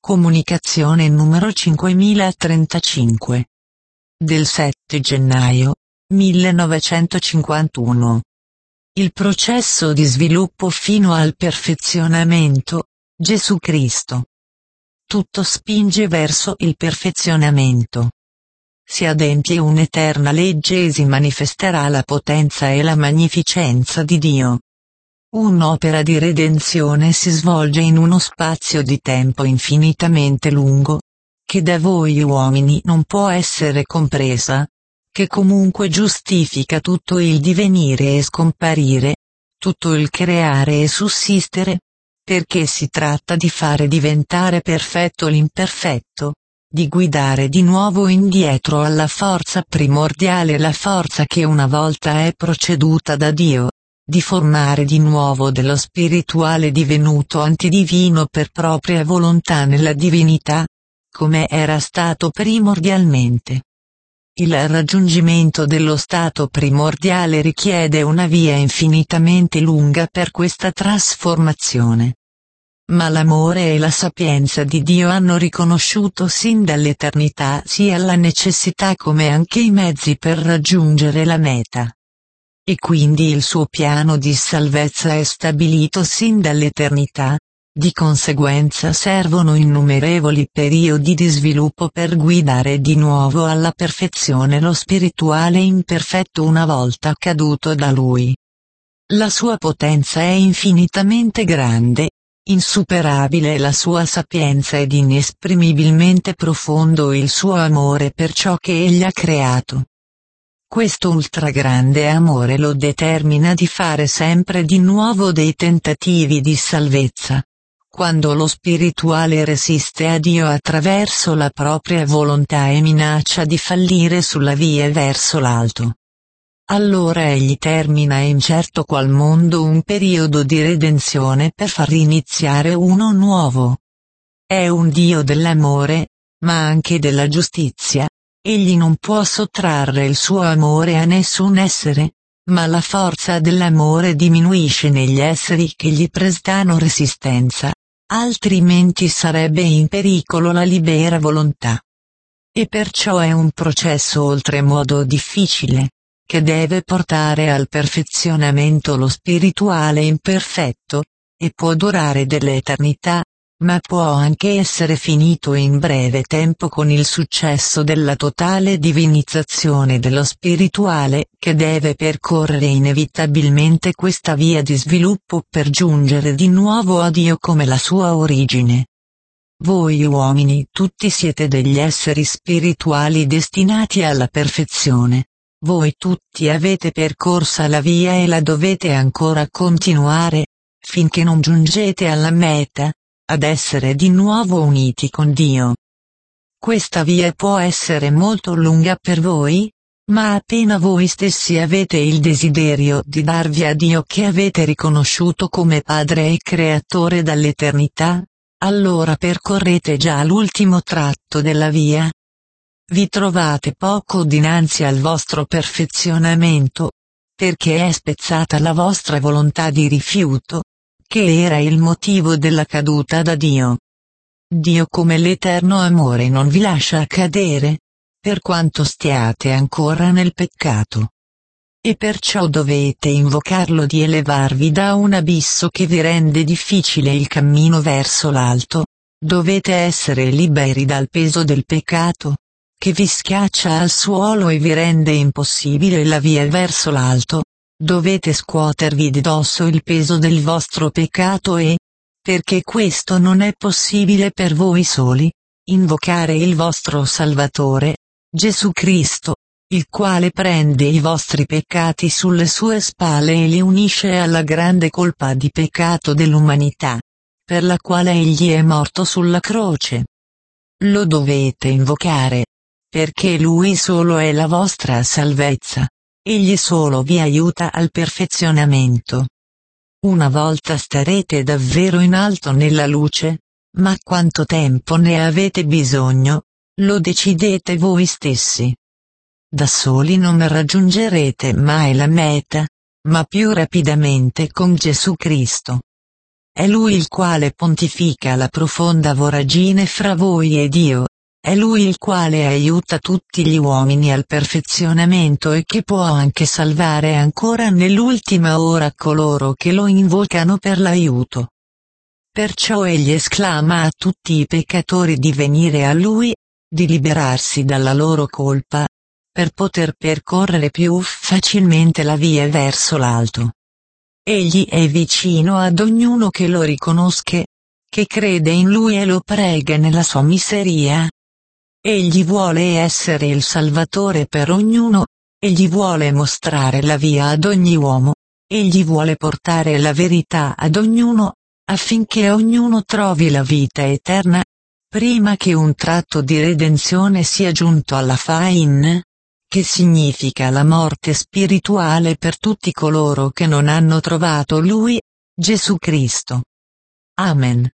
Comunicazione numero 5035. Del 7 gennaio 1951. Il processo di sviluppo fino al perfezionamento, Gesù Cristo. Tutto spinge verso il perfezionamento. Si adempie un'eterna legge e si manifesterà la potenza e la magnificenza di Dio. Un'opera di redenzione si svolge in uno spazio di tempo infinitamente lungo, che da voi uomini non può essere compresa, che comunque giustifica tutto il divenire e scomparire, tutto il creare e sussistere, perché si tratta di fare diventare perfetto l'imperfetto, di guidare di nuovo indietro alla forza primordiale, la forza che una volta è proceduta da Dio, di formare di nuovo dello spirituale divenuto antidivino per propria volontà nella divinità, come era stato primordialmente. Il raggiungimento dello stato primordiale richiede una via infinitamente lunga per questa trasformazione. Ma l'amore e la sapienza di Dio hanno riconosciuto sin dall'eternità sia la necessità come anche i mezzi per raggiungere la meta. E quindi il suo piano di salvezza è stabilito sin dall'eternità, di conseguenza servono innumerevoli periodi di sviluppo per guidare di nuovo alla perfezione lo spirituale imperfetto una volta caduto da Lui. La sua potenza è infinitamente grande, insuperabile la sua sapienza ed inesprimibilmente profondo il suo amore per ciò che Egli ha creato. Questo ultragrande amore lo determina di fare sempre di nuovo dei tentativi di salvezza. Quando lo spirituale resiste a Dio attraverso la propria volontà e minaccia di fallire sulla via verso l'alto, allora egli termina in certo qual modo un periodo di redenzione per far iniziare uno nuovo. È un Dio dell'amore, ma anche della giustizia. Egli non può sottrarre il suo amore a nessun essere, ma la forza dell'amore diminuisce negli esseri che gli prestano resistenza, altrimenti sarebbe in pericolo la libera volontà. E perciò è un processo oltremodo difficile, che deve portare al perfezionamento lo spirituale imperfetto, e può durare dell'eternità, ma può anche essere finito in breve tempo con il successo della totale divinizzazione dello spirituale che deve percorrere inevitabilmente questa via di sviluppo per giungere di nuovo a Dio come la sua origine. Voi uomini tutti siete degli esseri spirituali destinati alla perfezione. Voi tutti avete percorsa la via e la dovete ancora continuare, finché non giungete alla meta, ad essere di nuovo uniti con Dio. Questa via può essere molto lunga per voi, ma appena voi stessi avete il desiderio di darvi a Dio che avete riconosciuto come Padre e Creatore dall'eternità, allora percorrete già l'ultimo tratto della via. Vi trovate poco dinanzi al vostro perfezionamento, perché è spezzata la vostra volontà di rifiuto, che era il motivo della caduta da Dio. Dio come l'eterno amore non vi lascia cadere, per quanto stiate ancora nel peccato. E perciò dovete invocarlo di elevarvi da un abisso che vi rende difficile il cammino verso l'alto, dovete essere liberi dal peso del peccato, che vi schiaccia al suolo e vi rende impossibile la via verso l'alto. Dovete scuotervi di dosso il peso del vostro peccato e, perché questo non è possibile per voi soli, invocare il vostro Salvatore, Gesù Cristo, il quale prende i vostri peccati sulle sue spalle e li unisce alla grande colpa di peccato dell'umanità, per la quale egli è morto sulla croce. Lo dovete invocare, perché lui solo è la vostra salvezza. Egli solo vi aiuta al perfezionamento. Una volta starete davvero in alto nella luce, ma quanto tempo ne avete bisogno, lo decidete voi stessi. Da soli non raggiungerete mai la meta, ma più rapidamente con Gesù Cristo. È Lui il quale pontifica la profonda voragine fra voi e Dio. È Lui il quale aiuta tutti gli uomini al perfezionamento e che può anche salvare ancora nell'ultima ora coloro che lo invocano per l'aiuto. Perciò egli esclama a tutti i peccatori di venire a Lui, di liberarsi dalla loro colpa, per poter percorrere più facilmente la via verso l'alto. Egli è vicino ad ognuno che lo riconosca, che crede in Lui e lo prega nella sua miseria. Egli vuole essere il Salvatore per ognuno, egli vuole mostrare la via ad ogni uomo, egli vuole portare la verità ad ognuno, affinché ognuno trovi la vita eterna, prima che un tratto di redenzione sia giunto alla fine, che significa la morte spirituale per tutti coloro che non hanno trovato Lui, Gesù Cristo. Amen.